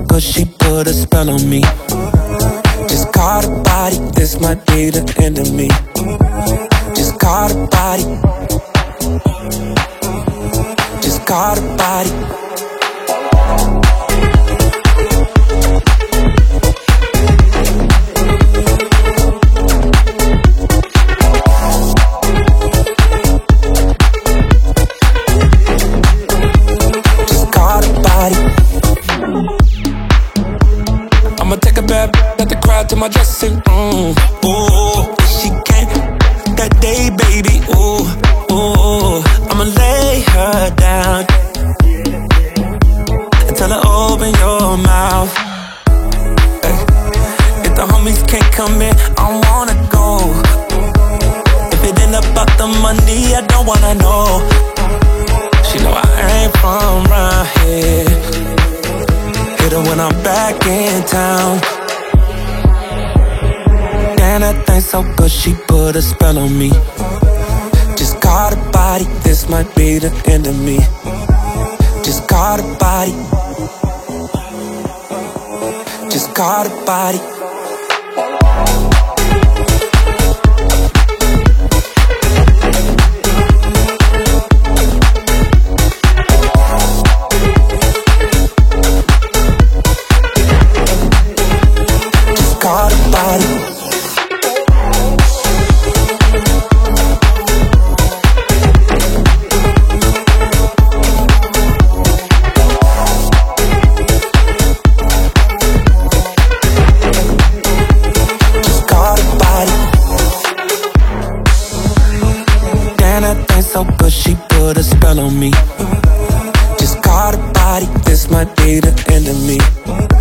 good, she put a spell on me. Just caught a body, this might be the end of me. Just caught a body. Just caught a body. I'ma take a bad at the crowd to my dressing room. Ooh, she came that day, baby. Ooh, ooh, I'ma lay her down and tell her open your mouth. Hey, if the homies can't come in, I don't wanna go. If it ain't about the money, I don't wanna know. She know I ain't from round here. Hit her when I'm back in town. And that thing so good, she put a spell on me. Just caught a body, this might be the end of me. Just caught a body. Just caught a body. Caught a body. Just caught a body. Damn, that thing so good, she put a spell on me. Just caught a body, this might be the end of me.